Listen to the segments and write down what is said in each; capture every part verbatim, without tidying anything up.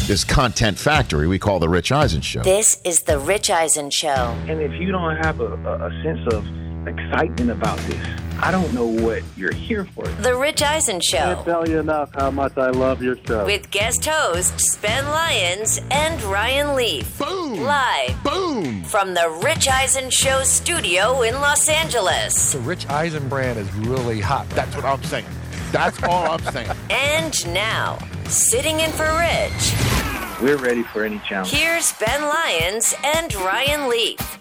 this content factory we call The Rich Eisen Show. This is The Rich Eisen Show. And if you don't have a, a, a sense of excitement about this, I don't know what you're here for. The Rich Eisen Show. I can't tell you enough how much I love your show. With guest hosts Ben Lyons and Ryan Leaf. Boom! Live. Boom! From the Rich Eisen Show studio in Los Angeles. The Rich Eisen brand is really hot. That's what I'm saying. That's all I'm saying. And now, sitting in for Rich, We're ready for any challenge. here's Ben Lyons and Ryan Leaf.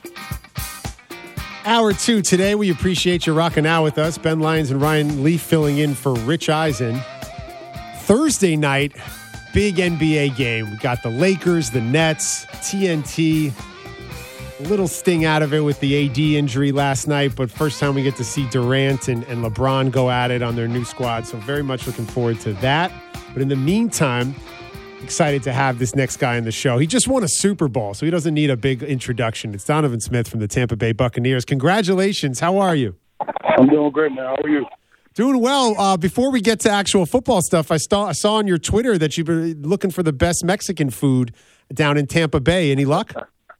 Hour two today. We appreciate you rocking out with us. Ben Lyons and Ryan Leaf filling in for Rich Eisen. Thursday night, big N B A game. We got the Lakers, the Nets, T N T. A little sting out of it with the A D injury last night, but first time we get to see Durant and, and LeBron go at it on their new squad. So very much looking forward to that. But in the meantime, excited to have this next guy in the show. He just won a Super Bowl, so he doesn't need a big introduction. It's Donovan Smith from the Tampa Bay Buccaneers. Congratulations. How are you? I'm doing great, man. How are you? Doing well. Uh, before we get to actual football stuff, I saw, I saw on your Twitter that you've been looking for the best Mexican food down in Tampa Bay. Any luck?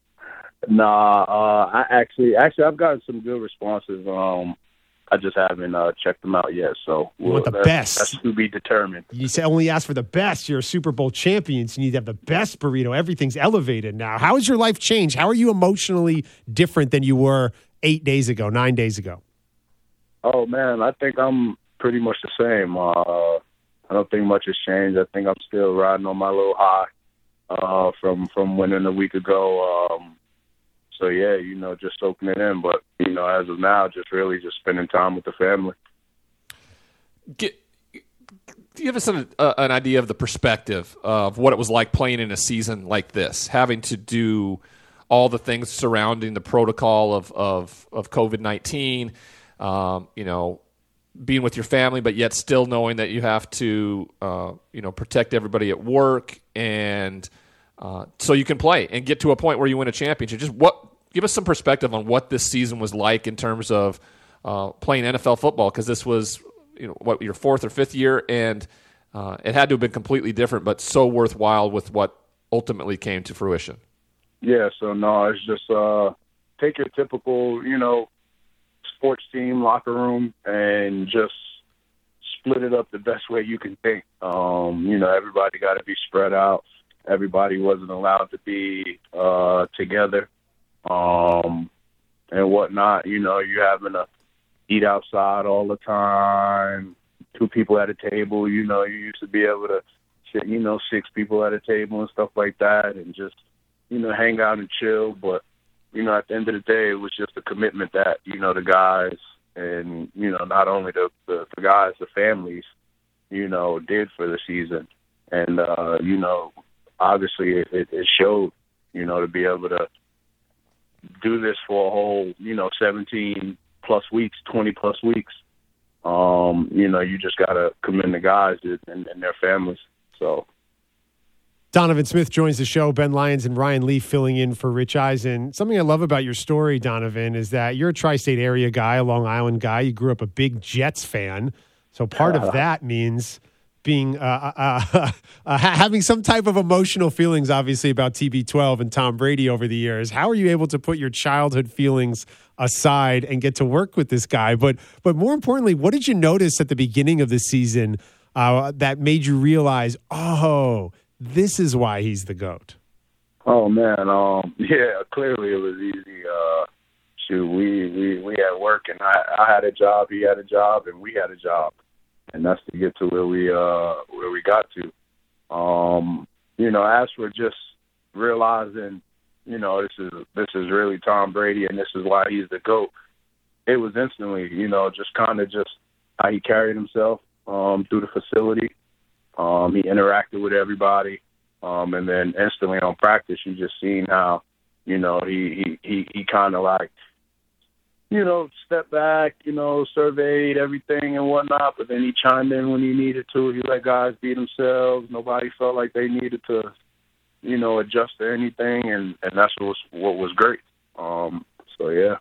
Nah, uh, I actually, actually, I've gotten some good responses. Um, I just haven't uh, checked them out yet. So You want the that's, best. That's to be determined. You say only ask for the best. You're a Super Bowl champion, so you need to have the best burrito. Everything's elevated now. How has your life changed? How are you emotionally different than you were eight days ago, nine days ago? Oh man, I think I'm pretty much the same. Uh, I don't think much has changed. I think I'm still riding on my little high uh, from from winning a week ago. Um, So, yeah, you know, just soaking it in. But, you know, as of now, just really just spending time with the family. Get, give us an, uh, an idea of the perspective of what it was like playing in a season like this, having to do all the things surrounding the protocol of, of, of covid nineteen, um, you know, being with your family, but yet still knowing that you have to, uh, you know, protect everybody at work and uh, so you can play and get to a point where you win a championship. Just what give us some perspective on what this season was like in terms of uh, playing N F L football, because this was, you know, what, your fourth or fifth year, and uh, it had to have been completely different, but so worthwhile with what ultimately came to fruition. Yeah, so no, it's just uh, take your typical, you know, sports team locker room and just split it up the best way you can think. Um, you know, everybody got to be spread out. Everybody wasn't allowed to be uh, together um, and whatnot. You know, you're having to eat outside all the time, two people at a table. You know, you used to be able to sit, you know, six people at a table and stuff like that and just, you know, hang out and chill. But, you know, at the end of the day, it was just a commitment that, you know, the guys and, you know, not only the, the, the guys, the families, you know, did for the season. And, uh, you know, obviously it, it showed, you know, to be able to do this for a whole, you know, seventeen plus weeks, twenty plus weeks. Um, you know, you just got to commend the guys and, and their families. So. Donovan Smith joins the show. Ben Lyons and Ryan Leaf filling in for Rich Eisen. Something I love about your story, Donovan, is that you're a tri-state area guy, a Long Island guy. You grew up a big Jets fan. So part of that means being uh, uh, uh, having some type of emotional feelings, obviously, about T B twelve and Tom Brady over the years. How are you able to put your childhood feelings aside and get to work with this guy? But but more importantly, what did you notice at the beginning of the season uh, that made you realize, oh, this is why he's the GOAT? Oh, man. Um, yeah, clearly it was easy. Uh, shoot, we, we, we had work, and I, I had a job, he had a job, and we had a job. And that's to get to where we uh, where we got to. Um, you know, as for just realizing, you know, this is this is really Tom Brady, and this is why he's the GOAT. It was instantly, you know, just kind of just how he carried himself um, through the facility. Um, he interacted with everybody, um, and then instantly on practice, you just seen how, you know, he he he, he kind of like, you know, stepped back, you know, surveyed everything and whatnot, but then he chimed in when he needed to. He let guys be themselves. Nobody felt like they needed to, you know, adjust to anything, and, and that's what was, what was great. Um, so, yeah.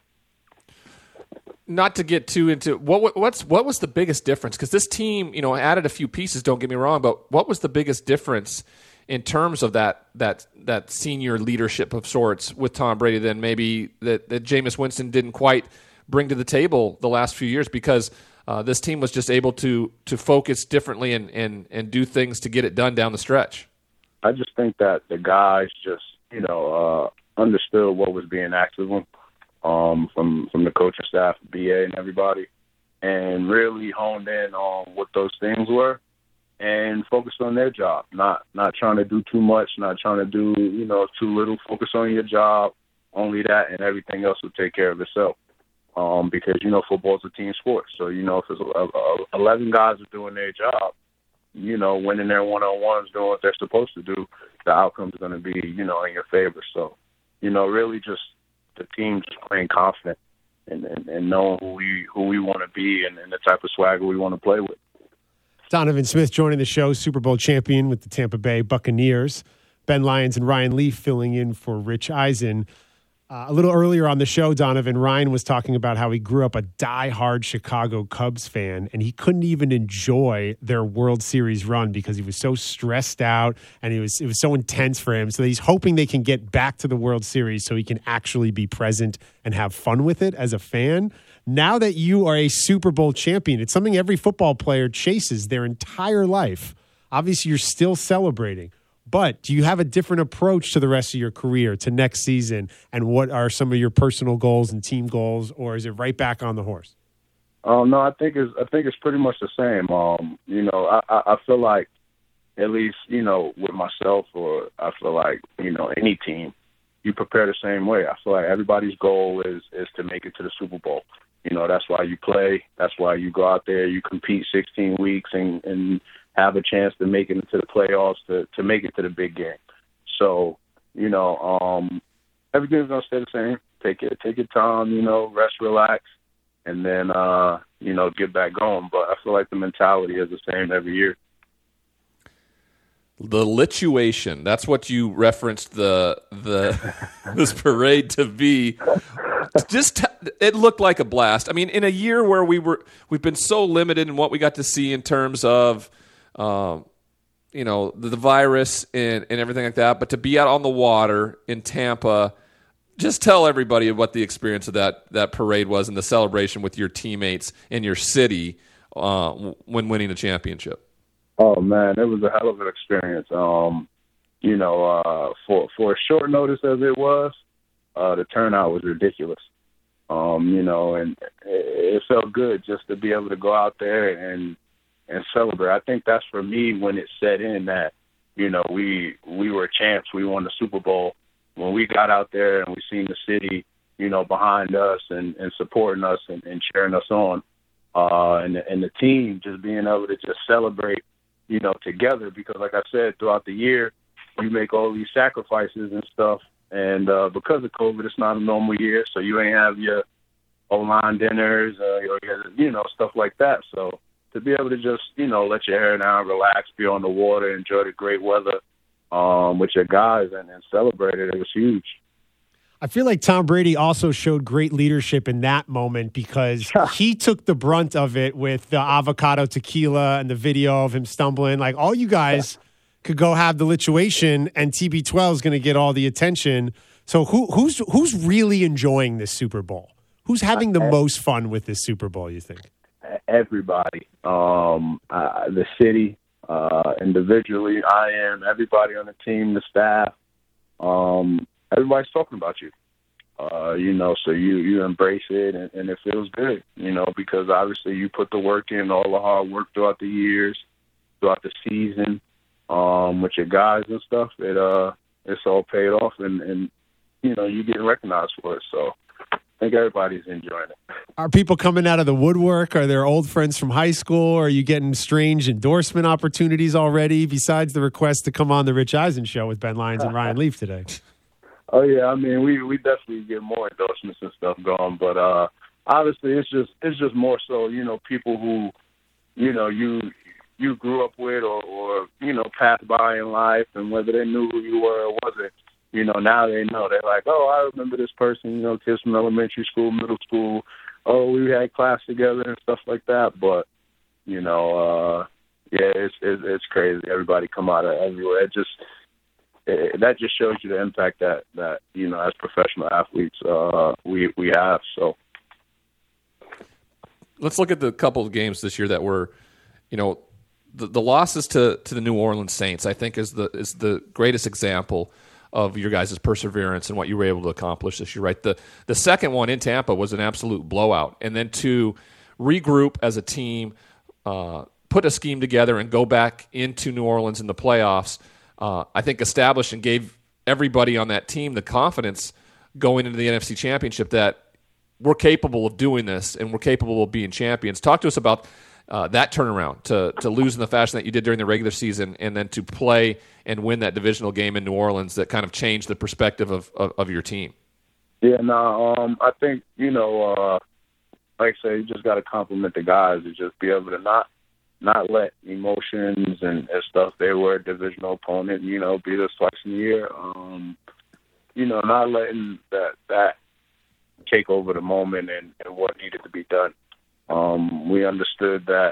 Not to get too into what what's what was the biggest difference? Because this team, you know, added a few pieces. Don't get me wrong, but what was the biggest difference in terms of that that that senior leadership of sorts with Tom Brady than maybe that, that Jameis Winston didn't quite bring to the table the last few years, because uh, this team was just able to to focus differently and, and, and do things to get it done down the stretch. I just think that the guys just, you know, uh, understood what was being asked of them um, from, from the coaching staff, B A and everybody, and really honed in on what those things were and focused on their job, not not trying to do too much, not trying to do, you know, too little. Focus on your job, only that, and everything else will take care of itself. Um, because, you know, football's a team sport. So, you know, if it's uh, uh, eleven guys are doing their job, you know, winning their one-on-ones, doing what they're supposed to do, the outcome's going to be, you know, in your favor. So, you know, really just the team just playing confident and, and, and knowing who we who we want to be and, and the type of swagger we want to play with. Donovan Smith joining the show, Super Bowl champion with the Tampa Bay Buccaneers. Ben Lyons and Ryan Leaf filling in for Rich Eisen. Uh, a little earlier on the show, Donovan, Ryan was talking about how he grew up a diehard Chicago Cubs fan, and he couldn't even enjoy their World Series run because he was so stressed out, and he was it was so intense for him. So he's hoping they can get back to the World Series so he can actually be present and have fun with it as a fan. Now that you are a Super Bowl champion, it's something every football player chases their entire life. Obviously, you're still celebrating. But do you have a different approach to the rest of your career, to next season, and what are some of your personal goals and team goals, or is it right back on the horse? Um, no, I think it's I think it's pretty much the same. Um, you know, I, I, I feel like at least, you know, with myself, or I feel like, you know, any team, you prepare the same way. I feel like everybody's goal is is to make it to the Super Bowl. You know, that's why you play. That's why you go out there, you compete sixteen weeks and, and have a chance to make it into the playoffs, to, to make it to the big game. So, you know, um, everything's going to stay the same. Take it, take your time, you know, rest, relax, and then, uh, you know, get back going. But I feel like the mentality is the same every year. The lituation, that's what you referenced the the this parade to be. Just it looked like a blast. I mean, in a year where we were we've been so limited in what we got to see in terms of um, you know, the, the virus and, and everything like that, but to be out on the water in Tampa, just tell everybody what the experience of that that parade was and the celebration with your teammates in your city uh, when winning the championship. Oh man, it was a hell of an experience. Um, you know, uh, for for a short notice as it was, uh, the turnout was ridiculous. Um, you know, and it, it felt good just to be able to go out there and and celebrate. I think that's for me when it set in that, you know, we we were champs. We won the Super Bowl. When we got out there and we seen the city, you know, behind us and, and supporting us and, and cheering us on, uh, and and the team just being able to just celebrate, you know, together, because like I said, throughout the year, you make all these sacrifices and stuff. And uh, because of COVID, it's not a normal year. So you ain't have your O-line dinners, uh, or, you know, stuff like that. So to be able to just, you know, let your hair down, relax, be on the water, enjoy the great weather um, with your guys and, and celebrate it, it was huge. I feel like Tom Brady also showed great leadership in that moment because he took the brunt of it with the avocado tequila and the video of him stumbling. Like, all you guys could go have the lituation, and T B twelve is going to get all the attention. So who who's who's really enjoying this Super Bowl? Who's having the most fun with this Super Bowl, you think? Everybody. Um, uh, the city, uh, individually, I am, everybody on the team, the staff. Um, everybody's talking about you. Uh, you know, so you, you embrace it, and, and it feels good, you know, because obviously you put the work in, all the hard work throughout the years, throughout the season, um, with your guys and stuff. It uh, it's all paid off, and, and you know, you get recognized for it. So I think everybody's enjoying it. Are people coming out of the woodwork? Are there old friends from high school? Are you getting strange endorsement opportunities already, besides the request to come on the Rich Eisen show with Ben Lyons and Ryan Leaf today? Oh yeah, I mean, we, we definitely get more endorsements and stuff going, but uh, obviously it's just it's just more so, you know, people who, you know, you you grew up with or, or you know, passed by in life, and whether they knew who you were or wasn't, you know, now they know. They're like, oh, I remember this person, you know, kids from elementary school, middle school. Oh, we had class together and stuff like that. But, you know, uh, yeah, it's, it's it's crazy. Everybody come out of everywhere. It just it, that just shows you the impact that, that you know, as professional athletes, uh, we we have. So let's look at the couple of games this year that were, you know, the, the losses to, to the New Orleans Saints, I think, is the is the greatest example of your guys' perseverance and what you were able to accomplish this year, right? The the second one in Tampa was an absolute blowout. And then to regroup as a team, uh, put a scheme together and go back into New Orleans in the playoffs, uh, I think established and gave everybody on that team the confidence going into the N F C Championship that we're capable of doing this and we're capable of being champions. Talk to us about uh, that turnaround, to to lose in the fashion that you did during the regular season and then to play and win that divisional game in New Orleans that kind of changed the perspective of, of, of your team. Yeah, no, um, I think, you know, uh, like I say, you just got to compliment the guys to just be able to not not let emotions and, and stuff. They were a divisional opponent, you know, beat us twice in a year. Um, you know, not letting that that take over the moment and, and what needed to be done. Um, we understood that,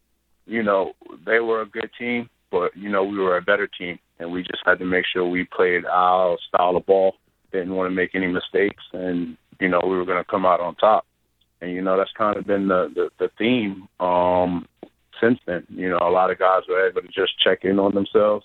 you know, they were a good team, but, you know, we were a better team, and we just had to make sure we played our style of ball, didn't want to make any mistakes, and, you know, we were going to come out on top. And, you know, that's kind of been the, the, the theme um, since then. You know, a lot of guys were able to just check in on themselves,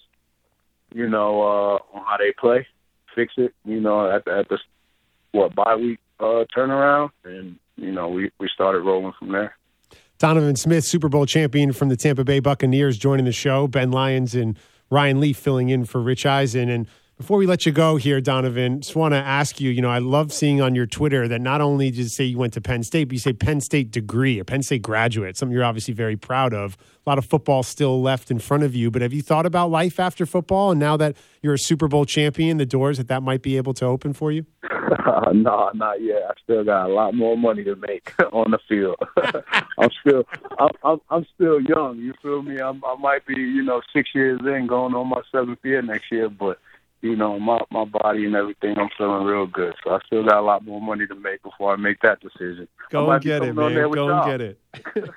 you know, uh, on how they play, fix it, you know, at the, at the what, bye week uh, turnaround, and, you know, we, we started rolling from there. Donovan Smith, Super Bowl champion from the Tampa Bay Buccaneers, joining the show. Ben Lyons and Ryan Leaf filling in for Rich Eisen. And before we let you go here, Donovan, just want to ask you, you know, I love seeing on your Twitter that not only did you say you went to Penn State, but you say Penn State degree, a Penn State graduate, something you're obviously very proud of. A lot of football still left in front of you, but have you thought about life after football? And now that you're a Super Bowl champion, the doors that that might be able to open for you? Uh, no, not yet. I still got a lot more money to make on the field. I'm still, I'm, I'm, I'm still young. You feel me? I'm, I might be, you know, six years in, going on my seventh year next year. But you know, my my body and everything, I'm feeling real good. So I still got a lot more money to make before I make that decision. Go and get it, man. Go and get it.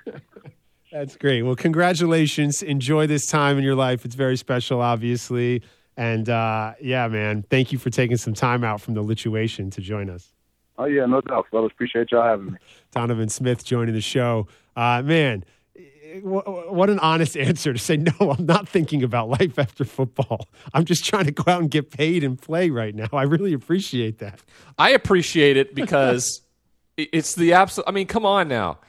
That's great. Well, congratulations. Enjoy this time in your life. It's very special, obviously. And, uh, yeah, man, thank you for taking some time out from the lituation to join us. Oh, yeah, no doubt, fellas. Appreciate y'all having me. Donovan Smith joining the show. Uh, man, what an honest answer to say, no, I'm not thinking about life after football. I'm just trying to go out and get paid and play right now. I really appreciate that. I appreciate it because it's the absolute – I mean, come on now.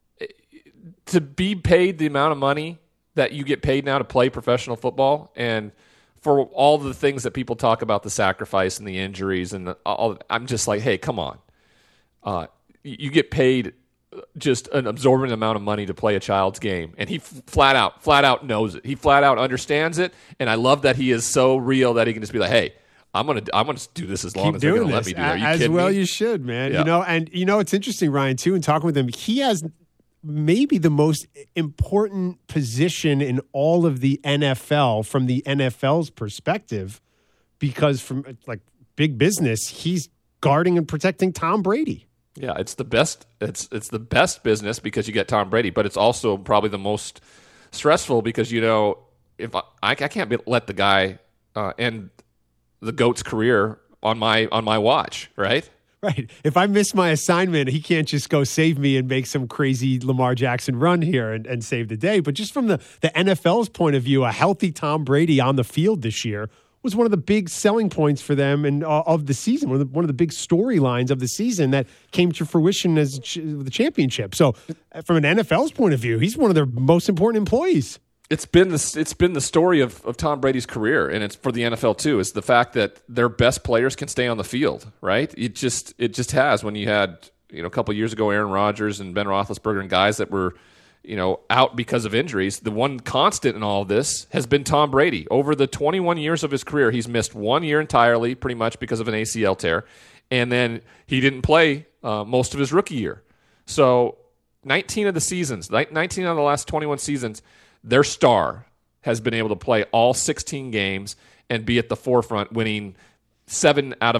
To be paid the amount of money that you get paid now to play professional football and – for all the things that people talk about, the sacrifice and the injuries, and the, all, I'm just like, hey, come on. Uh, you get paid just an absorbent amount of money to play a child's game, and he f- flat out, flat out knows it. He flat out understands it, and I love that he is so real that he can just be like, hey, I'm gonna, I'm gonna do this as long Keep as they're gonna this. let me do it. Are you as kidding well, me? You should, man. Yeah. You know, and you know, it's interesting, Ryan, too. And talking with him, he has maybe the most important position in all of the N F L from the N F L's perspective, because from like big business, he's guarding and protecting Tom Brady. Yeah, it's the best. It's it's the best business because you get Tom Brady, but it's also probably the most stressful because you know if I I can't be, let the guy uh, end the GOAT's career on my on my watch, right? Right. If I miss my assignment, he can't just go save me and make some crazy Lamar Jackson run here and, and save the day. But just from the, the N F L's point of view, a healthy Tom Brady on the field this year was one of the big selling points for them and uh, of the season, one of the, one of the big storylines of the season that came to fruition as ch- the championship. So from an N F L's point of view, he's one of their most important employees. It's been the it's been the story of, of Tom Brady's career, and it's for the N F L too. Is the fact that their best players can stay on the field, right? It just it just has. When you had you know a couple of years ago, Aaron Rodgers and Ben Roethlisberger and guys that were you know out because of injuries. The one constant in all of this has been Tom Brady. Over the twenty-one years of his career, he's missed one year entirely, pretty much because of an A C L tear, and then he didn't play uh, most of his rookie year. So nineteen of the seasons, nineteen out of the last twenty-one seasons. Their star has been able to play all sixteen games and be at the forefront, winning seven out of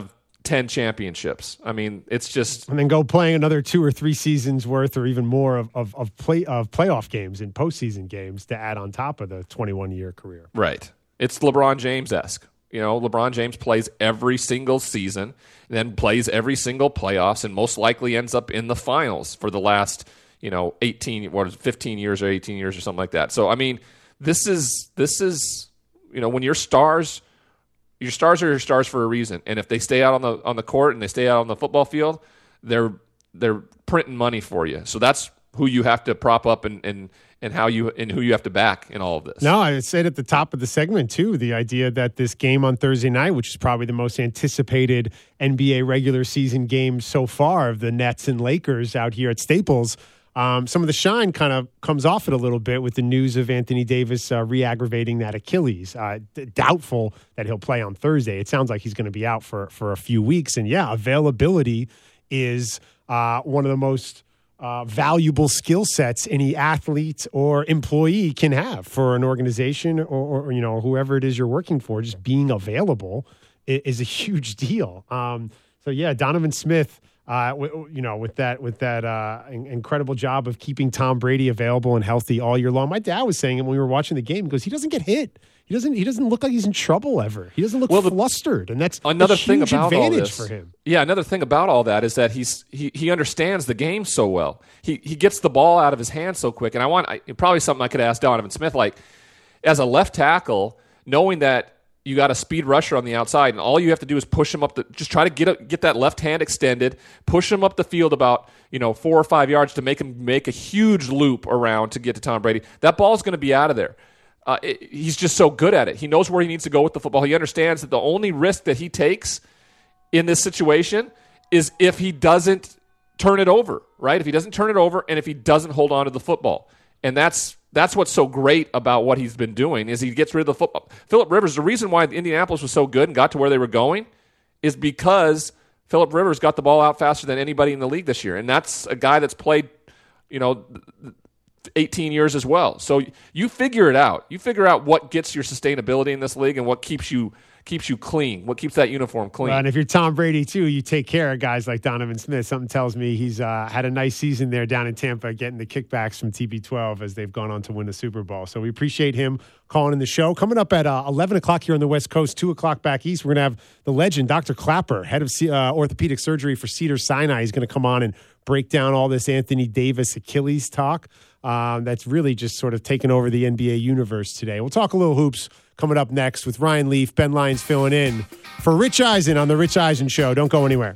ten championships. I mean, it's just and then go playing another two or three seasons worth, or even more of of, of play of playoff games and postseason games to add on top of the twenty-one year career. Right. It's LeBron James-esque. You know, LeBron James plays every single season, then plays every single playoffs, and most likely ends up in the finals for the last, you know, eighteen, what is it, fifteen years or eighteen years or something like that. So, I mean, this is this is you know, when your stars. Your stars are your stars for a reason, and if they stay out on the on the court and they stay out on the football field, they're they're printing money for you. So that's who you have to prop up and and and how you and who you have to back in all of this. No, I said at the top of the segment too, the idea that this game on Thursday night, which is probably the most anticipated N B A regular season game so far of the Nets and Lakers out here at Staples. Um, some of the shine kind of comes off it a little bit with the news of Anthony Davis uh, re-aggravating that Achilles. Uh, d- doubtful that he'll play on Thursday. It sounds like he's going to be out for, for a few weeks. And, yeah, availability is uh, one of the most uh, valuable skill sets any athlete or employee can have for an organization or, or, you know, whoever it is you're working for. Just being available is, is a huge deal. Um, so, yeah, Donovan Smith – Uh, w- you know, with that, with that uh, in- incredible job of keeping Tom Brady available and healthy all year long. My dad was saying it when we were watching the game. He goes, he doesn't get hit. He doesn't. He doesn't look like he's in trouble ever. He doesn't look well, the, flustered, and that's another a thing huge about advantage all this. for him. Yeah, another thing about all that is that he's he he understands the game so well. He he gets the ball out of his hands so quick. And I want I, probably something I could ask Donovan Smith, like as a left tackle, knowing that you got a speed rusher on the outside, and all you have to do is push him up the. Just try to get a, get that left hand extended, push him up the field about you know four or five yards to make him make a huge loop around to get to Tom Brady. That ball's going to be out of there. Uh, it, he's just so good at it. He knows where he needs to go with the football. He understands that the only risk that he takes in this situation is if he doesn't turn it over, right? If he doesn't turn it over, and if he doesn't hold on to the football, and that's. That's what's so great about what he's been doing is he gets rid of the football. Phillip Rivers, the reason why Indianapolis was so good and got to where they were going is because Phillip Rivers got the ball out faster than anybody in the league this year. And that's a guy that's played, you know, eighteen years as well. So you figure it out. You figure out what gets your sustainability in this league and what keeps you keeps you clean, what keeps that uniform clean. Well, and if you're Tom Brady, too, you take care of guys like Donovan Smith. Something tells me he's uh, had a nice season there down in Tampa, getting the kickbacks from T B twelve as they've gone on to win the Super Bowl. So we appreciate him calling in the show. Coming up at uh, eleven o'clock here on the West Coast, two o'clock back east, we're going to have the legend, Doctor Clapper, head of uh, orthopedic surgery for Cedars-Sinai. He's going to come on and break down all this Anthony Davis Achilles talk. Um, that's really just sort of taken over the N B A universe today. We'll talk a little hoops coming up next with Ryan Leaf. Ben Lyons filling in for Rich Eisen on The Rich Eisen Show. Don't go anywhere.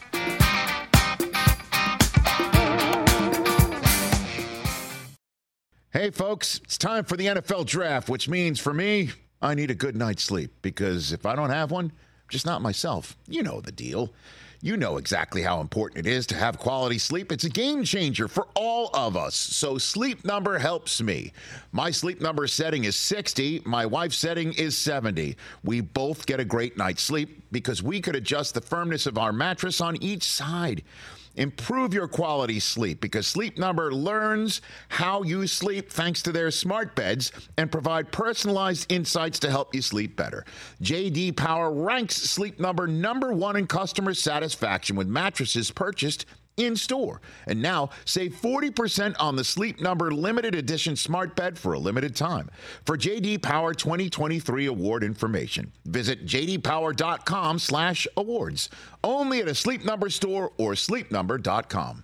Hey, folks, it's time for the N F L Draft, which means for me, I need a good night's sleep because if I don't have one, I'm just not myself. You know the deal. You know exactly how important it is to have quality sleep. It's a game changer for all of us. So Sleep Number helps me. My Sleep Number setting is sixty. My wife's setting is seventy. We both get a great night's sleep because we could adjust the firmness of our mattress on each side. Improve your quality sleep because Sleep Number learns how you sleep thanks to their smart beds and provide personalized insights to help you sleep better. J D Power ranks Sleep Number number one in customer satisfaction with mattresses purchased in-store. And now, save forty percent on the Sleep Number limited edition smart bed for a limited time. For J D Power twenty twenty-three award information, visit j d power dot com slash awards. Only at a Sleep Number store or sleep number dot com.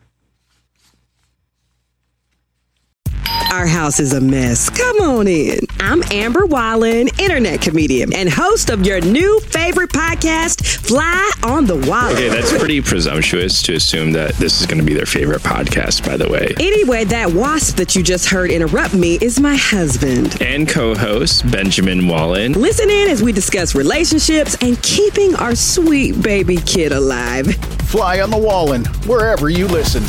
Our house is a mess. Come on in. I'm Amber Wallen, internet comedian and host of your new favorite podcast, Fly on the Wallen. Okay, that's pretty presumptuous to assume that this is going to be their favorite podcast, by the way. Anyway, that wasp that you just heard interrupt me is my husband. And co-host, Benjamin Wallen. Listen in as we discuss relationships and keeping our sweet baby kid alive. Fly on the Wallen, wherever you listen.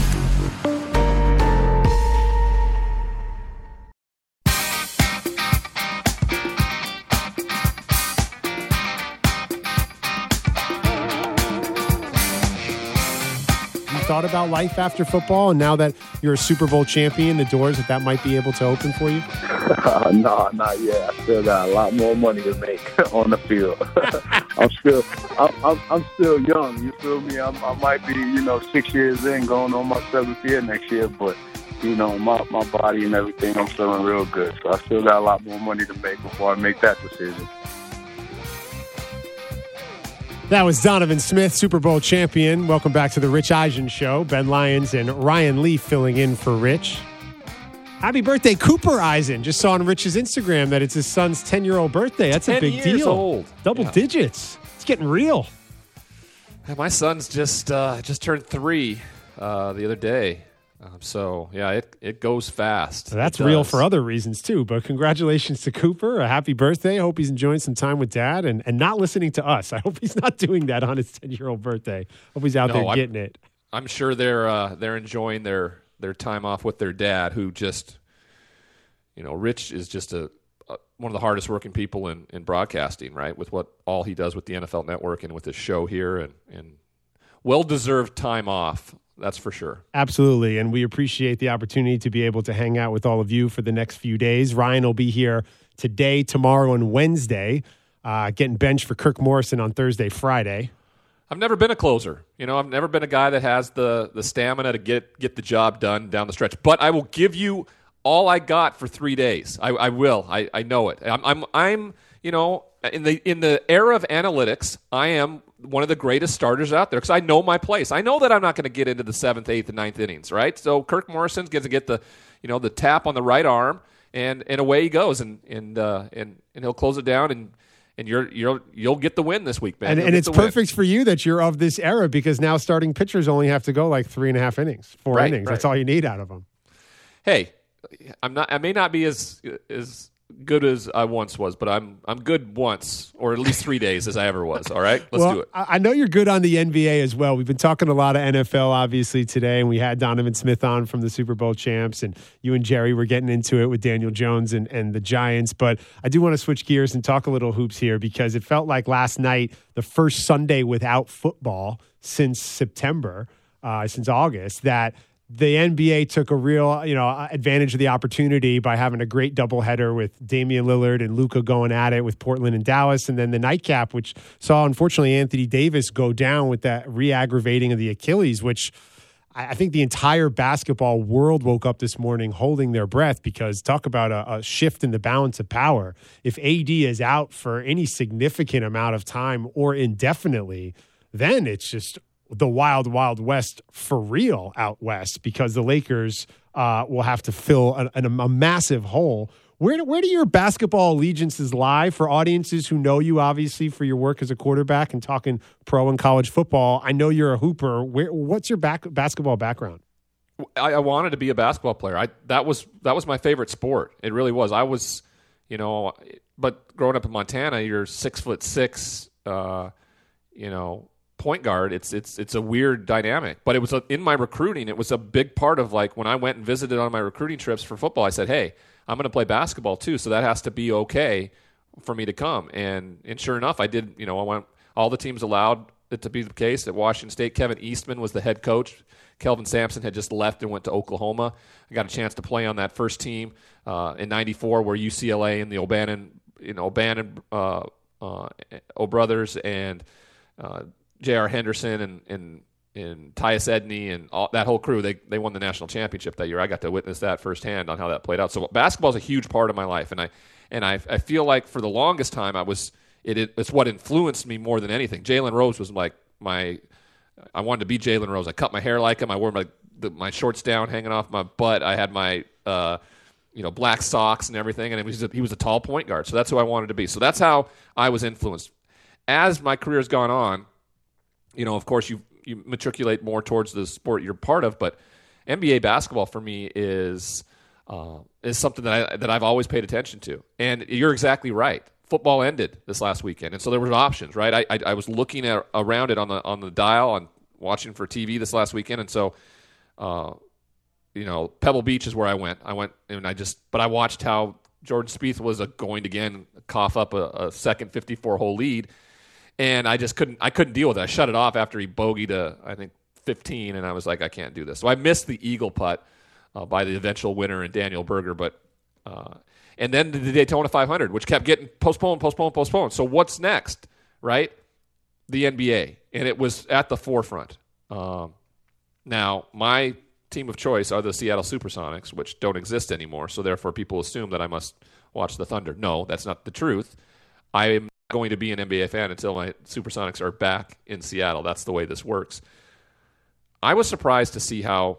Thought about life after football, and now that you're a Super Bowl champion, the doors that that might be able to open for you? Uh, no, not yet. I still got a lot more money to make on the field. I'm still, I'm, I'm, I'm still young. You feel me? I'm, I might be, you know, six years in, going on my seventh year next year. But you know, my my body and everything, I'm feeling real good. So I still got a lot more money to make before I make that decision. That was Donovan Smith, Super Bowl champion. Welcome back to the Rich Eisen Show. Ben Lyons and Ryan Leaf filling in for Rich. Happy birthday, Cooper Eisen. Just saw on Rich's Instagram that it's his son's ten-year-old birthday. That's a big years deal. Old. Double Yeah. digits. It's getting real. Yeah, my son's just uh, just turned three uh, the other day. Um, so, yeah, it, it goes fast. So that's It real does. for other reasons, too. But congratulations to Cooper. A happy birthday. I hope he's enjoying some time with Dad and, and not listening to us. I hope he's not doing that on his ten-year-old birthday. Hope he's out No, there I'm- getting it. I'm sure they're uh, they're enjoying their, their time off with their dad, who just, you know, Rich is just a, a one of the hardest working people in, in broadcasting, right? With what all he does with the N F L Network and with his show here, and, and well-deserved time off. That's for sure. Absolutely. And we appreciate the opportunity to be able to hang out with all of you for the next few days. Ryan will be here today, tomorrow, and Wednesday, uh, getting benched for Kirk Morrison on Thursday, Friday. I've never been a closer. You know, I've never been a guy that has the the stamina to get get the job done down the stretch. But I will give you all I got for three days. I, I will. I, I know it. I'm, I'm I'm you know in the in the era of analytics, I am one of the greatest starters out there because I know my place. I know that I'm not going to get into the seventh, eighth, and ninth innings, right? So Kirk Morrison's going to get the, you know, the tap on the right arm, and, and away he goes, and and uh, and and he'll close it down, and and you're you're you'll get the win this week, man. And, You'll and get it's the win. perfect for you that you're of this era because now starting pitchers only have to go like three and a half innings, four Right, innings. right. That's all you need out of them. Hey, I'm not. I may not be as as good as I once was, but I'm I'm good once, or at least three days as I ever was. All right, let's well, do it. I I know you're good on the N B A as well. We've been talking a lot of N F L, obviously, today, and we had Donovan Smith on from the Super Bowl champs, and you and Jerry were getting into it with Daniel Jones and, and the Giants. But I do want to switch gears and talk a little hoops here because it felt like last night, the first Sunday without football since September, uh, since August, that the N B A took a real, you know, advantage of the opportunity by having a great doubleheader with Damian Lillard and Luka going at it with Portland and Dallas, and then the nightcap, which saw unfortunately Anthony Davis go down with that re-aggravating of the Achilles, which I think the entire basketball world woke up this morning holding their breath because talk about a, a shift in the balance of power. If A D is out for any significant amount of time or indefinitely, then it's just the wild, wild west for real out west because the Lakers uh, will have to fill a, a, a massive hole. Where do, where do your basketball allegiances lie for audiences who know you, obviously, for your work as a quarterback and talking pro and college football? I know you're a hooper. Where, what's your back, basketball background? I, I wanted to be a basketball player. I that was that was my favorite sport. It really was. I was, you know, but growing up in Montana, you're six foot six, uh, you know, point guard. It's it's it's a weird dynamic. But it was a, in my recruiting. It was a big part of like when I went and visited on my recruiting trips for football. I said, hey, I'm going to play basketball too, so that has to be okay for me to come. And and sure enough, I did. You know, I went. All the teams allowed it to be the case at Washington State. Kevin Eastman was the head coach. Kelvin Sampson had just left and went to Oklahoma. I got a chance to play on that first team uh, in ninety-four, where U C L A and the O'Bannon, you know, O'Bannon, uh, uh, O'Brothers and uh, J R Henderson and and and Tyus Edney and all, that whole crew, they they won the national championship that year. I got to witness that firsthand on how that played out. So basketball is a huge part of my life, and I and I I feel like for the longest time I was it, it it's what influenced me more than anything. Jalen Rose was like my I wanted to be Jalen Rose. I cut my hair like him. I wore my the, my shorts down, hanging off my butt. I had my uh, you know black socks and everything, and it was a, he was a tall point guard. So that's who I wanted to be. So that's how I was influenced. As my career has gone on, you know, of course you. You matriculate more towards the sport you're part of, but N B A basketball for me is uh, is something that I that I've always paid attention to. And you're exactly right. Football ended this last weekend, and so there were options, right? I I, I was looking at, around it on the on the dial and watching for T V this last weekend, and so uh, you know, Pebble Beach is where I went. I went and I just, but I watched how Jordan Spieth was uh, going to again cough up a, a second fifty-four hole lead. And I just couldn't. I couldn't deal with it. I shut it off after he bogeyed a, I think fifteen, and I was like, I can't do this. So I missed the eagle putt uh, by the eventual winner and Daniel Berger. But uh, and then the Daytona five hundred, which kept getting postponed, postponed, postponed. So what's next, right? the N B A, and it was at the forefront. Um, now, my team of choice are the Seattle Supersonics, which don't exist anymore, so therefore people assume that I must watch the Thunder. No, that's not the truth. I am going to be an N B A fan until my Supersonics are back in Seattle. That's the way this works. I was surprised to see how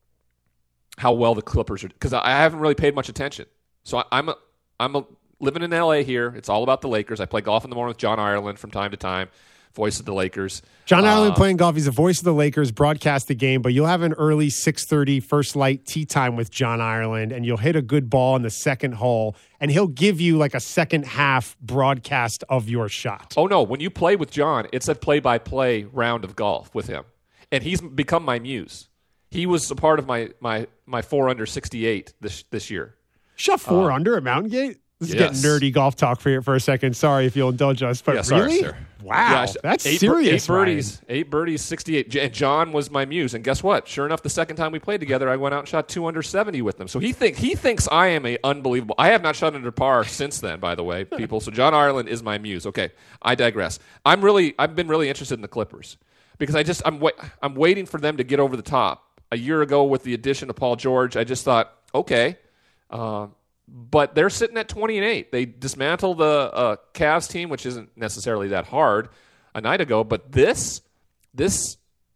how well the Clippers are, because I haven't really paid much attention. So I, I'm a, I'm a, living in L A here. It's all about the Lakers. I play golf in the morning with John Ireland from time to time, voice of the Lakers. John uh, Ireland playing golf. He's the voice of the Lakers, broadcast the game, but you'll have an early six thirty first light tee time with John Ireland, and you'll hit a good ball in the second hole, and he'll give you like a second half broadcast of your shot. Oh, no. When you play with John, it's a play-by-play round of golf with him, and he's become my muse. He was a part of my my my four under sixty-eight this this year. Shot four uh, under at Mountain Gate? This is yes. getting nerdy golf talk for you for a second. Sorry if you'll indulge us, but yeah, sorry, really? Sir. Wow, yeah, that's eight, serious. Eight birdies, Ryan. eight birdies, sixty-eight. And John was my muse. And guess what? Sure enough, the second time we played together, I went out and shot two under seventy with him. So he think he thinks I am a unbelievable. I have not shot under par since then, by the way, people. So John Ireland is my muse. Okay, I digress. I'm really, I've been really interested in the Clippers because I just, I'm, wa- I'm waiting for them to get over the top. A year ago, with the addition of Paul George, I just thought, okay. Uh, But they're sitting at twenty and eight. They dismantled the uh, Cavs team, which isn't necessarily that hard, a night ago. But this this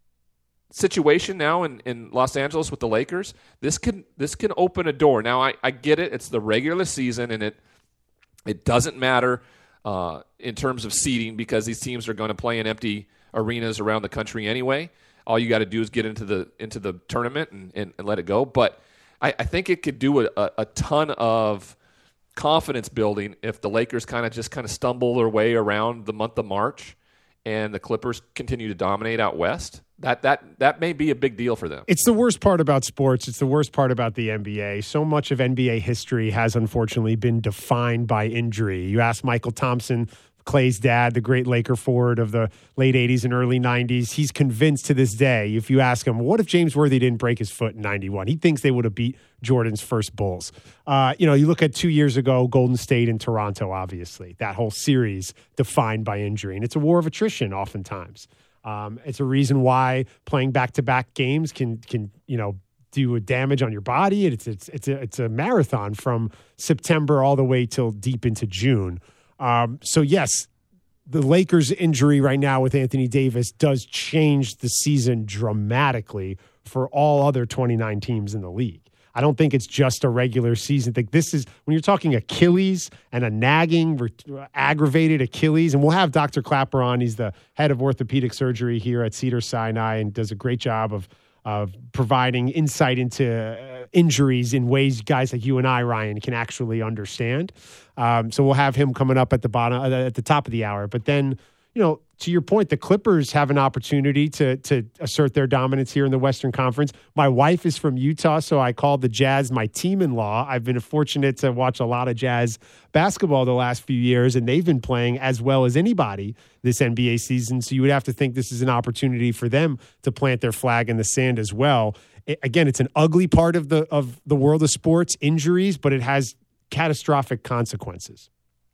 situation now in, in Los Angeles with the Lakers, this can this can open a door. Now I, I get it; it's the regular season, and it it doesn't matter uh, in terms of seeding because these teams are going to play in empty arenas around the country anyway. All you got to do is get into the into the tournament and, and, and let it go. But I, I think it could do a, a, a ton of confidence building if the Lakers kind of just kind of stumble their way around the month of March and the Clippers continue to dominate out west. That that that may be a big deal for them. It's the worst part about sports. It's the worst part about the N B A. So much of N B A history has unfortunately been defined by injury. You ask Michael Thompson, Clay's dad, the great Laker forward of the late eighties and early nineties, he's convinced to this day, if you ask him, what if James Worthy didn't break his foot in ninety-one? He thinks they would have beat Jordan's first Bulls. Uh, you know, you look at two years ago, Golden State and Toronto, obviously. That whole series defined by injury. And it's a war of attrition oftentimes. Um, it's a reason why playing back-to-back games can, can you know, do a damage on your body. It's, it's, it's, a, it's a marathon from September all the way till deep into June. Um, so, yes, the Lakers' injury right now with Anthony Davis does change the season dramatically for all other twenty-nine teams in the league. I don't think it's just a regular season thing. This is when you're talking Achilles and a nagging, aggravated Achilles. And we'll have Doctor Clapper on. He's the head of orthopedic surgery here at Cedars-Sinai and does a great job of of providing insight into uh, injuries in ways guys like you and I, Ryan, can actually understand. Um, so we'll have him coming up at the bottom, uh, at the top of the hour. But then, you know, to your point, the Clippers have an opportunity to to assert their dominance here in the Western Conference. My wife is from Utah, so I called the Jazz my team-in-law. I've been fortunate to watch a lot of Jazz basketball the last few years, and they've been playing as well as anybody this N B A season. So you would have to think this is an opportunity for them to plant their flag in the sand as well. It, again, it's an ugly part of the of the world of sports, injuries, but it has catastrophic consequences.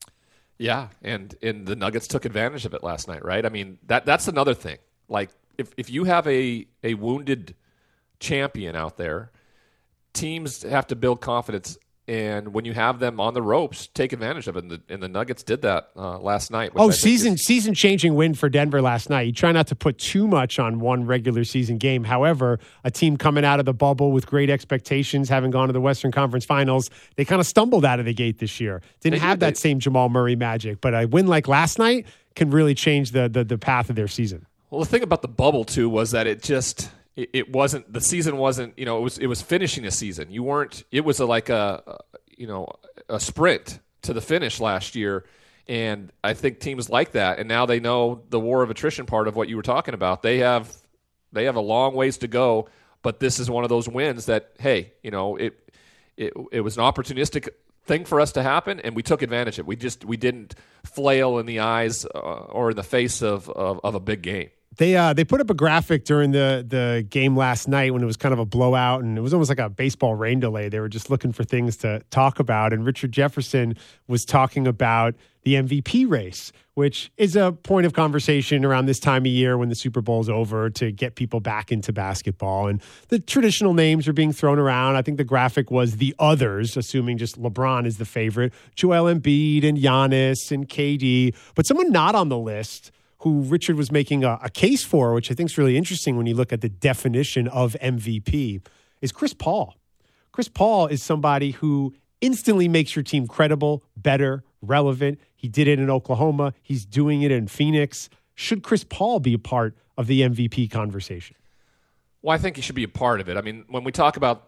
Yeah, and, and the Nuggets took advantage of it last night, right? I mean, that that's another thing. Like, if, if you have a, a wounded champion out there, teams have to build confidence, and when you have them on the ropes, take advantage of it. And the, and the Nuggets did that uh, last night. Oh, season is- season-changing win for Denver last night. You try not to put too much on one regular season game. However, a team coming out of the bubble with great expectations, having gone to the Western Conference Finals, they kind of stumbled out of the gate this year. Didn't they, have that they, same Jamal Murray magic. But a win like last night can really change the, the the path of their season. Well, the thing about the bubble, too, was that it just – it wasn't – the season wasn't – you know, it was it was finishing a season. You weren't – it was a, like a – you know, a sprint to the finish last year. And I think teams like that. And now they know the war of attrition part of what you were talking about. They have, they have a long ways to go, but this is one of those wins that, hey, you know, it, it, it was an opportunistic thing for us to happen. And we took advantage of it. We just, we didn't flail in the eyes uh, or in the face of, of, of a big game. They uh, they put up a graphic during the the game last night when it was kind of a blowout, and it was almost like a baseball rain delay. They were just looking for things to talk about, and Richard Jefferson was talking about the M V P race, which is a point of conversation around this time of year when the Super Bowl's over to get people back into basketball. And the traditional names are being thrown around. I think the graphic was the others, assuming just LeBron is the favorite, Joel Embiid and Giannis and K D, but someone not on the list who Richard was making a, a case for, which I think is really interesting when you look at the definition of M V P, is Chris Paul. Chris Paul is somebody who instantly makes your team credible, better, relevant. He did it in Oklahoma. He's doing it in Phoenix. Should Chris Paul be a part of the M V P conversation? Well, I think he should be a part of it. I mean, when we talk about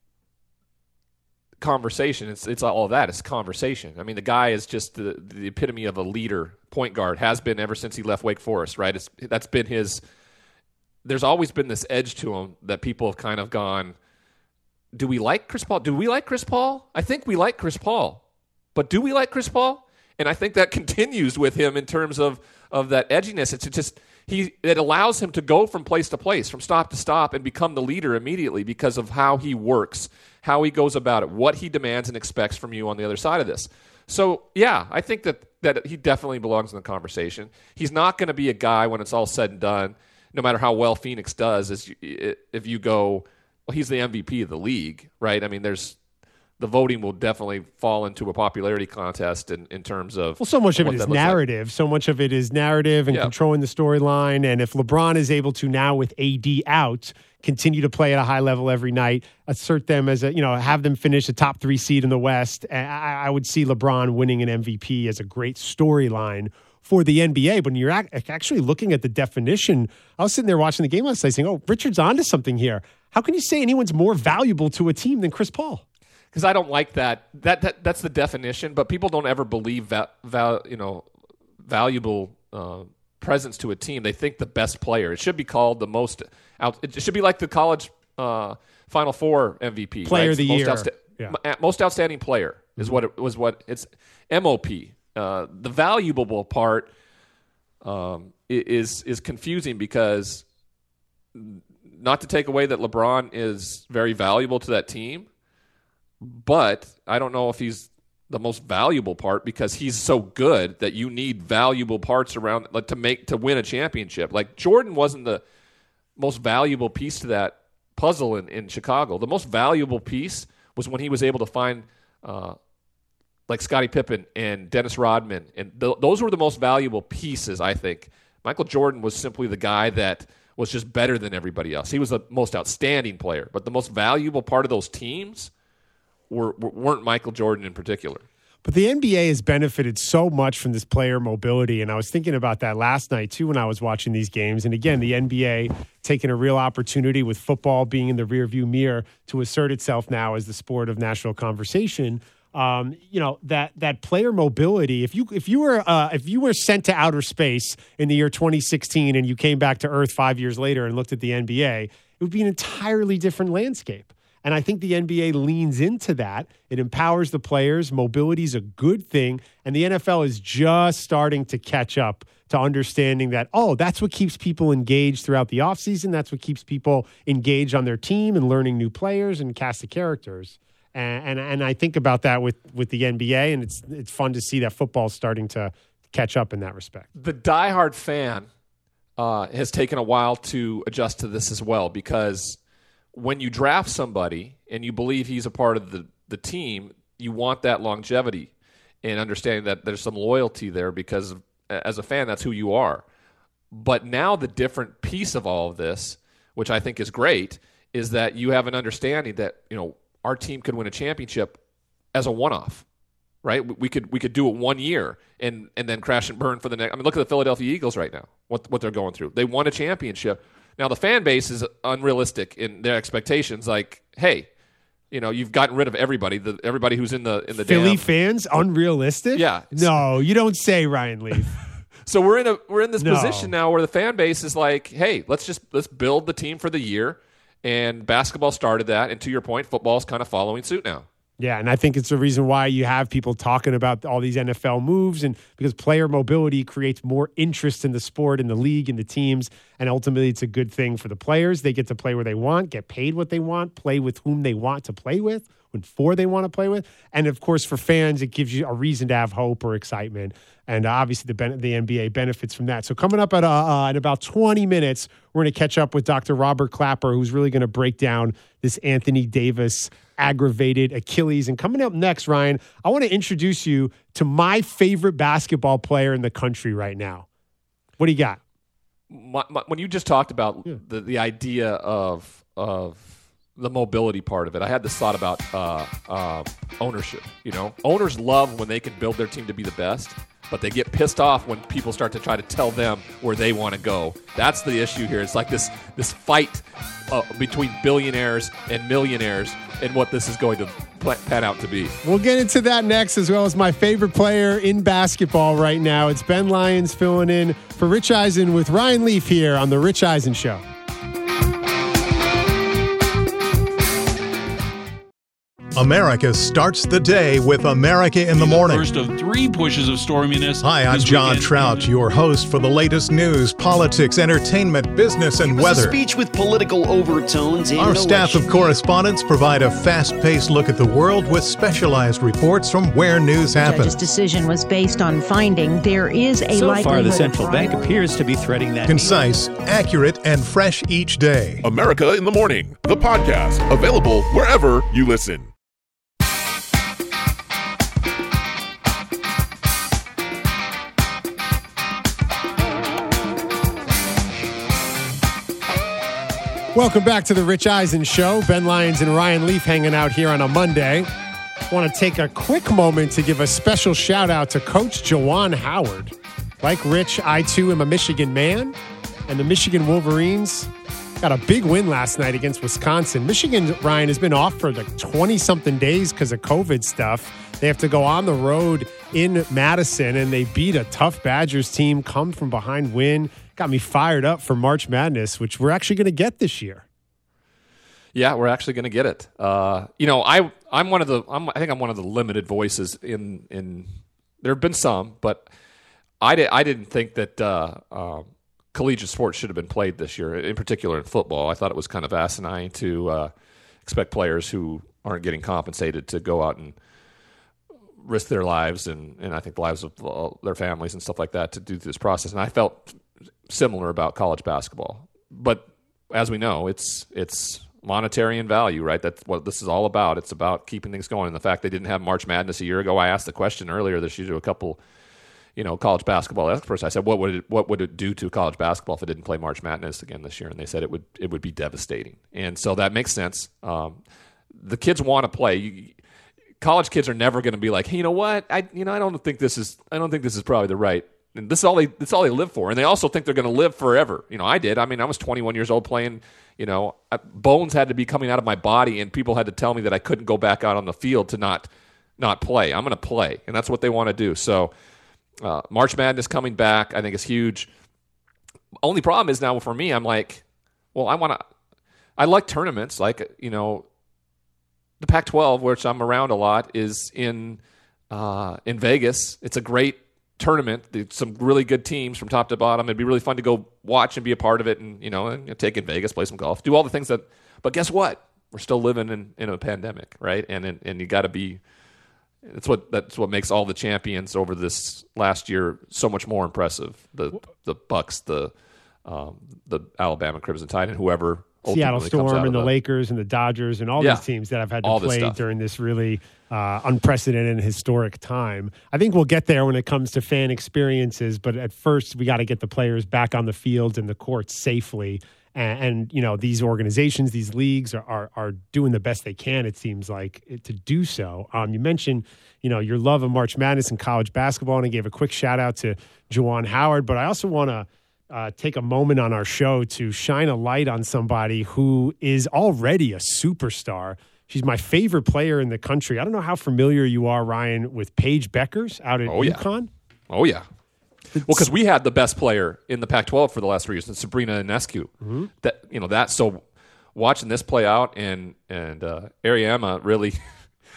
conversation, it's it's all of that. It's conversation. I mean, the guy is just the, the epitome of a leader, point guard, has been ever since he left Wake Forest, right? It's, that's been his – there's always been this edge to him that people have kind of gone, do we like Chris Paul? Do we like Chris Paul? I think we like Chris Paul. But do we like Chris Paul? And I think that continues with him in terms of, of that edginess. It's just he it allows him to go from place to place, from stop to stop, and become the leader immediately because of how he works, how he goes about it, what he demands and expects from you on the other side of this. So, yeah, I think that, that he definitely belongs in the conversation. He's not going to be a guy when it's all said and done, no matter how well Phoenix does, is if you go, well, he's the M V P of the league, right? I mean, there's the voting will definitely fall into a popularity contest in, in terms of well, so much of it is narrative. Like. So much of it is narrative and yeah. controlling the storyline. And if LeBron is able to now, with A D out, continue to play at a high level every night, assert them as a, you know, have them finish a top three seed in the West, I, I would see LeBron winning an M V P as a great storyline for the N B A. But when you're actually looking at the definition, I was sitting there watching the game last night saying, oh, Richard's onto something here. How can you say anyone's more valuable to a team than Chris Paul? Because I don't like that. That that that's the definition, but people don't ever believe val, val you know valuable uh, presence to a team. They think the best player. It should be called the most out. It should be like the college uh, Final Four M V P, player right? of the most year, outsta- yeah. most outstanding player is mm-hmm. what it was. What it's M O P. Uh, the valuable part um, is is confusing because not to take away that LeBron is very valuable to that team. But I don't know if he's the most valuable part because he's so good that you need valuable parts around like, to make to win a championship. Like Jordan wasn't the most valuable piece to that puzzle in, in Chicago. The most valuable piece was when he was able to find uh, like Scottie Pippen and Dennis Rodman, and th- those were the most valuable pieces. I think Michael Jordan was simply the guy that was just better than everybody else. He was the most outstanding player, but the most valuable part of those teams Were, weren't Michael Jordan in particular. But the N B A has benefited so much from this player mobility, and I was thinking about that last night, too, when I was watching these games. And again, the N B A taking a real opportunity with football being in the rearview mirror to assert itself now as the sport of national conversation. Um, you know, that that player mobility, if you if you were uh, if you were sent to outer space in the year twenty sixteen and you came back to Earth five years later and looked at the N B A, it would be an entirely different landscape. And I think the N B A leans into that. It empowers the players. Mobility is a good thing. And the N F L is just starting to catch up to understanding that, oh, that's what keeps people engaged throughout the offseason. That's what keeps people engaged on their team and learning new players and cast of characters. And, and, and I think about that with, with the N B A, and it's it's fun to see that football is starting to catch up in that respect. The diehard fan uh, has taken a while to adjust to this as well because – when you draft somebody and you believe he's a part of the, the team, you want that longevity and understanding that there's some loyalty there because of, as a fan, that's who you are. But now the different piece of all of this, which I think is great, is that you have an understanding that, you know, our team could win a championship as a one-off, right? We could we could do it one year and and then crash and burn for the next. I mean, look at the Philadelphia Eagles right now, what what they're going through. They won a championship. Now, the fan base is unrealistic in their expectations. Like, hey, you know, you've gotten rid of everybody, the, everybody who's in the in the Philly damn, fans unrealistic. Yeah, no, you don't say, Ryan Leaf. So we're in a we're in this no. position now where the fan base is like, hey, let's just let's build the team for the year, and basketball started that. And to your point, football's kind of following suit now. Yeah, and I think it's the reason why you have people talking about all these N F L moves, and because player mobility creates more interest in the sport, in the league, in the teams, and ultimately it's a good thing for the players. They get to play where they want, get paid what they want, play with whom they want to play with, when for they want to play with. And, of course, for fans, it gives you a reason to have hope or excitement. And obviously the ben- the N B A benefits from that. So coming up at uh, uh, in about twenty minutes, we're going to catch up with Doctor Robert Clapper, who's really going to break down this Anthony Davis aggravated Achilles. And coming up next, Ryan, I want to introduce you to my favorite basketball player in the country right now. What do you got? My, my, when you just talked about Yeah. the, the idea of of the mobility part of it, I had this thought about uh, uh, ownership. You know, owners love when they can build their team to be the best, but they get pissed off when people start to try to tell them where they want to go. That's the issue here. It's like this this fight uh, between billionaires and millionaires, and what this is going to pl- pan out to be. We'll get into that next, as well as my favorite player in basketball right now. It's Ben Lyons filling in for Rich Eisen with Ryan Leaf here on The Rich Eisen Show. America starts the day with America in the Morning. First of three pushes of storminess. Hi, I'm John weekend. Trout, your host for the latest news, politics, entertainment, business, and it was weather. A speech with political overtones. In Our staff of correspondents provide a fast-paced look at the world with specialized reports from where news The happens. judge's decision was based on finding there is a so likelihood far, the of central crime. bank appears to be threading that. Concise, accurate, and fresh each day. America in the Morning, the podcast, available wherever you listen. Welcome back to the Rich Eisen Show. Ben Lyons and Ryan Leaf hanging out here on a Monday. Want to take a quick moment to give a special shout out to Coach Juwan Howard. Like Rich, I too am a Michigan man, and the Michigan Wolverines got a big win last night against Wisconsin. Michigan, Ryan, has been off for like twenty-something days because of COVID stuff. They have to go on the road in Madison, and they beat a tough Badgers team, come from behind win. Got me fired up for March Madness, which we're actually going to get this year. Yeah, we're actually going to get it. Uh, you know, I I'm one of the I'm, I think I'm one of the limited voices in in. There have been some, but I did I didn't think that uh, uh, collegiate sports should have been played this year, in particular in football. I thought it was kind of asinine to uh, expect players who aren't getting compensated to go out and risk their lives and and I think the lives of uh, their families and stuff like that to do this process. And I felt similar about college basketball, but as we know, it's it's monetary in value, right? That's what this is all about. It's about keeping things going. And the fact they didn't have March Madness a year ago, I asked the question earlier this year to a couple, you know, college basketball experts. I said, what would it what would it do to college basketball if it didn't play March Madness again this year? And they said it would it would be devastating. And so that makes sense. Um, the kids want to play. You, college kids are never going to be like, hey, you know what? I you know I don't think this is I don't think this is probably the right. And this is all they this is all they live for, and they also think they're going to live forever. You know, I did. I mean, I was twenty-one years old playing. You know, bones had to be coming out of my body, and people had to tell me that I couldn't go back out on the field to not not play. I'm going to play, and that's what they want to do. So, uh, March Madness coming back, I think is huge. Only problem is now for me, I'm like, well, I want to. I like tournaments, like you know, the Pac twelve, which I'm around a lot, is in uh, in Vegas. It's a great tournament. Some really good teams from top to bottom. It'd be really fun to go watch and be a part of it, and you know, and take in Vegas, play some golf, do all the things that. But guess what? We're still living in, in a pandemic, right? And and, and you got to be. That's what that's what makes all the champions over this last year so much more impressive. The the Bucks, the um, the Alabama Crimson Tide, and whoever. Seattle Storm and the, the Lakers and the Dodgers and all yeah, these teams that have had to all play during this really uh, unprecedented and historic time. I think we'll get there when it comes to fan experiences, but at first we got to get the players back on the fields and the courts safely. And, and you know, these organizations, these leagues are, are are doing the best they can, it seems like, to do so. Um, you mentioned, you know, your love of March Madness and college basketball, and I gave a quick shout out to Juwan Howard, but I also want to Uh, take a moment on our show to shine a light on somebody who is already a superstar. She's my favorite player in the country. I don't know how familiar you are, Ryan, with Paige Beckers out at oh, yeah. UConn. Oh, yeah. Well, because we had the best player in the Pac twelve for the last three years, Sabrina Ionescu. Mm-hmm. That you know that. So watching this play out, and and uh, Ariema really,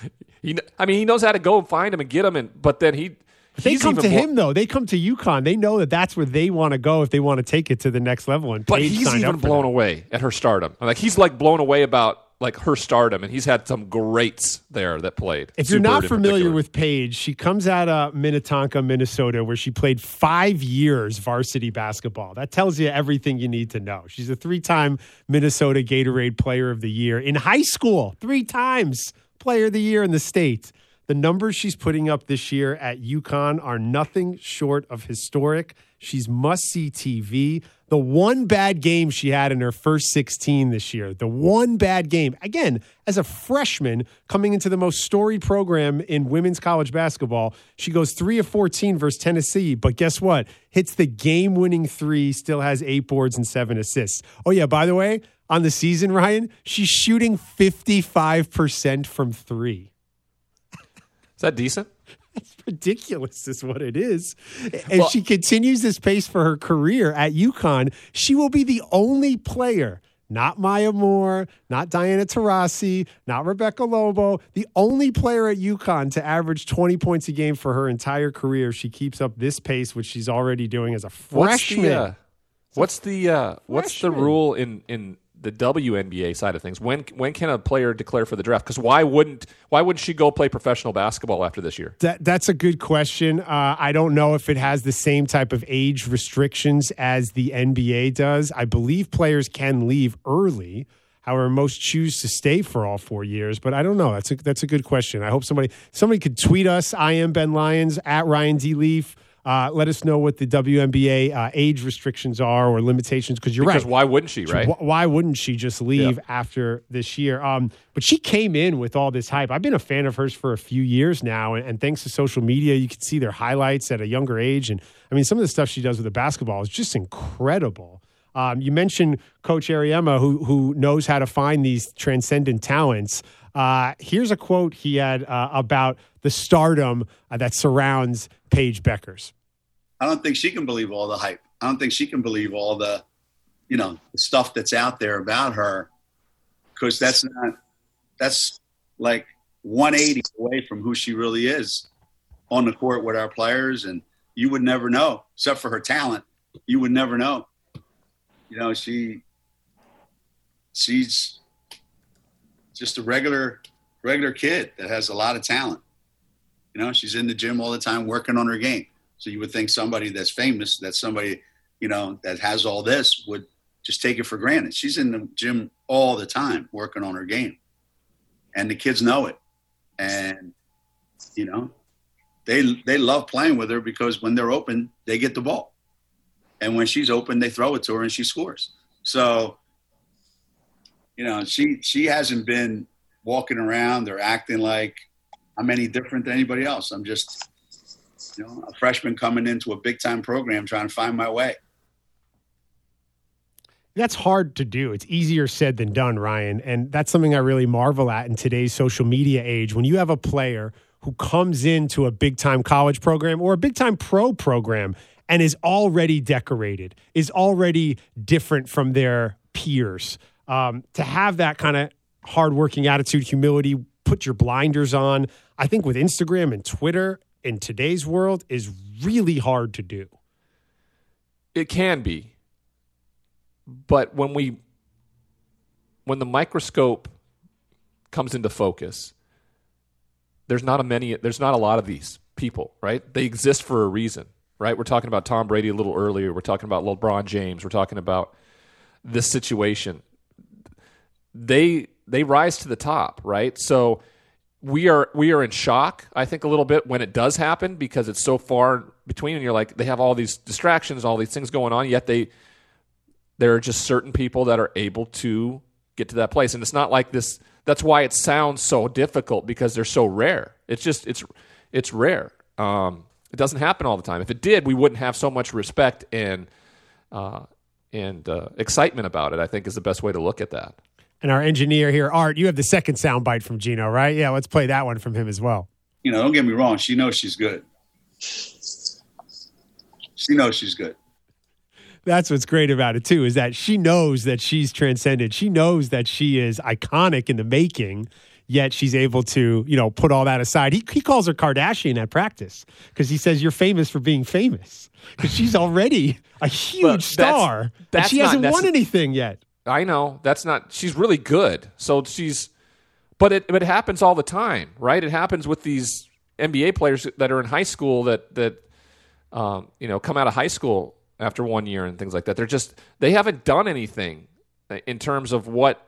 He, I mean, he knows how to go and find him and get him, and but then he. They come to more, him though. They come to UConn. They know that that's where they want to go if they want to take it to the next level. And but Paige he's even blown that. away at her stardom. Like he's like blown away about like her stardom, and he's had some greats there that played. If you're not familiar with Paige, she comes out of Minnetonka, Minnesota, where she played five years varsity basketball. That tells you everything you need to know. She's a three-time Minnesota Gatorade Player of the Year in high school. Three times Player of the Year in the state. The numbers she's putting up this year at UConn are nothing short of historic. She's must-see T V. The one bad game she had in her first sixteen this year, the one bad game, again, as a freshman coming into the most storied program in women's college basketball, she goes three of fourteen versus Tennessee, but guess what? Hits the game-winning three, still has eight boards and seven assists. Oh, yeah, by the way, on the season, Ryan, she's shooting fifty-five percent from three. Is that decent? It's ridiculous is what it is. And well, she continues this pace for her career at UConn. She will be the only player, not Maya Moore, not Diana Taurasi, not Rebecca Lobo, the only player at UConn to average twenty points a game for her entire career. She keeps up this pace, which she's already doing as a freshman. What's the uh, what's the, uh, what's the rule in in the W N B A side of things? When when can a player declare for the draft? Because why wouldn't why wouldn't she go play professional basketball after this year? That, that's a good question. Uh, I don't know if it has the same type of age restrictions as the N B A does. I believe players can leave early. However, most choose to stay for all four years. But I don't know. That's a, that's a good question. I hope somebody somebody could tweet us. I am Ben Lyons at Ryan D. Leaf. Uh, let us know what the W N B A uh, age restrictions are or limitations, because you're because right. Why wouldn't she, right? Wh- why wouldn't she just leave yeah. after this year? Um, but she came in with all this hype. I've been a fan of hers for a few years now, and, and thanks to social media, you can see their highlights at a younger age. And, I mean, some of the stuff she does with the basketball is just incredible. Um, you mentioned Coach Ariema, who, who knows how to find these transcendent talents. Uh, here's a quote he had uh, about the stardom uh, that surrounds Paige Bueckers. I don't think she can believe all the hype. I don't think she can believe all the, you know, stuff that's out there about her, because that's not, that's like one eighty away from who she really is on the court with our players. And you would never know, except for her talent. You would never know. You know, she, she's just a regular, regular kid that has a lot of talent. You know, she's in the gym all the time working on her game. So you would think somebody that's famous, that somebody, you know, that has all this would just take it for granted. She's in the gym all the time working on her game. And the kids know it. And, you know, they they love playing with her because when they're open, they get the ball. And when she's open, they throw it to her and she scores. So, you know, she she hasn't been walking around or acting like I'm any different than anybody else. I'm just... You know, a freshman coming into a big-time program trying to find my way. That's hard to do. It's easier said than done, Ryan. And that's something I really marvel at in today's social media age. When you have a player who comes into a big-time college program or a big-time pro program and is already decorated, is already different from their peers, um, to have that kind of hardworking attitude, humility, put your blinders on, I think with Instagram and Twitter – in today's world is really hard to do. It can be. But when we when the microscope comes into focus, there's not a many there's not a lot of these people, right? They exist for a reason, right? We're talking about Tom Brady a little earlier, we're talking about LeBron James, we're talking about this situation. They they rise to the top, right? So We are we are in shock, I think, a little bit when it does happen because it's so far between, and you're like, they have all these distractions, all these things going on, yet they there are just certain people that are able to get to that place. And it's not like this. That's why it sounds so difficult, because they're so rare. It's just it's it's rare. Um, it doesn't happen all the time. If it did, we wouldn't have so much respect and uh, and uh, excitement about it, I think, is the best way to look at that. And our engineer here, Art, you have the second soundbite from Gino, right? Yeah, let's play that one from him as well. You know, don't get me wrong. She knows she's good. She knows she's good. That's what's great about it, too, is that she knows that she's transcended. She knows that she is iconic in the making, yet she's able to, you know, put all that aside. He, he calls her Kardashian at practice because he says you're famous for being famous because she's already a huge But that's- star. that's and she not hasn't won necess- anything yet. I know that's not. She's really good. So she's, but it but it happens all the time, right? It happens with these N B A players that are in high school that that um, you know come out of high school after one year and things like that. They're just they haven't done anything in terms of what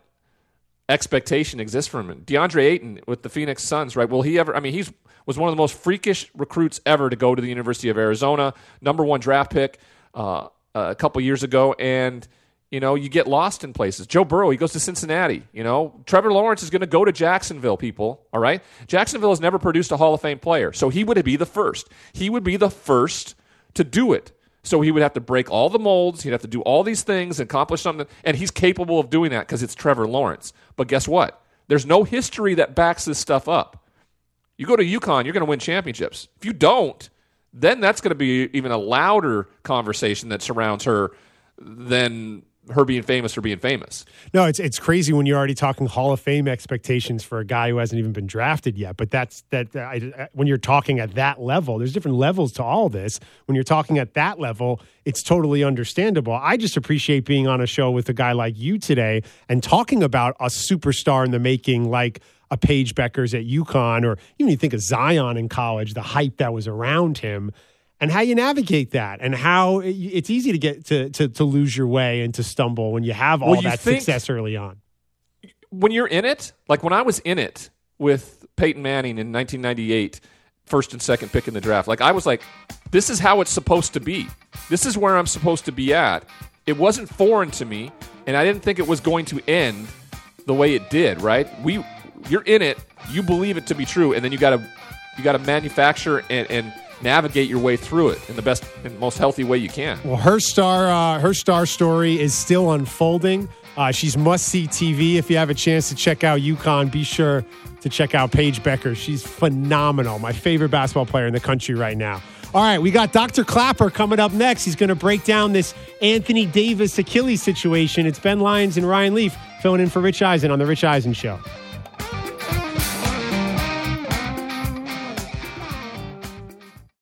expectation exists from him. DeAndre Ayton with the Phoenix Suns, right? Will he ever? I mean, he's was one of the most freakish recruits ever to go to the University of Arizona, number one draft pick uh, a couple years ago, and. You know, you get lost in places. Joe Burrow, he goes to Cincinnati. You know, Trevor Lawrence is going to go to Jacksonville, people. All right? Jacksonville has never produced a Hall of Fame player, so he would be the first. He would be the first to do it. So he would have to break all the molds. He'd have to do all these things and accomplish something. And he's capable of doing that because it's Trevor Lawrence. But guess what? There's no history that backs this stuff up. You go to UConn, you're going to win championships. If you don't, then that's going to be even a louder conversation that surrounds her than her being famous for being famous. No, it's it's crazy when you're already talking Hall of Fame expectations for a guy who hasn't even been drafted yet. But that's that I, when you're talking at that level, there's different levels to all this. When you're talking at that level, it's totally understandable. I just appreciate being on a show with a guy like you today and talking about a superstar in the making, like a Paige Beckers at UConn, or even you think of Zion in college, the hype that was around him. And how you navigate that, and how it's easy to get to to, to lose your way and to stumble when you have all Well, you that think- success early on. When you're in it, like when I was in it with Peyton Manning in nineteen ninety-eight, first and second pick in the draft, like I was like, this is how it's supposed to be. This is where I'm supposed to be at. It wasn't foreign to me, and I didn't think it was going to end the way it did, right? We, you're in it, you believe it to be true, and then you got to you got to manufacture and, and navigate your way through it in the best and most healthy way you can. Well, her star, uh, her star story is still unfolding. Uh, she's must-see T V. If you have a chance to check out UConn, be sure to check out Paige Beckers. She's phenomenal. My favorite basketball player in the country right now. All right, we got Doctor Clapper coming up next. He's going to break down this Anthony Davis Achilles situation. It's Ben Lyons and Ryan Leaf filling in for Rich Eisen on The Rich Eisen Show.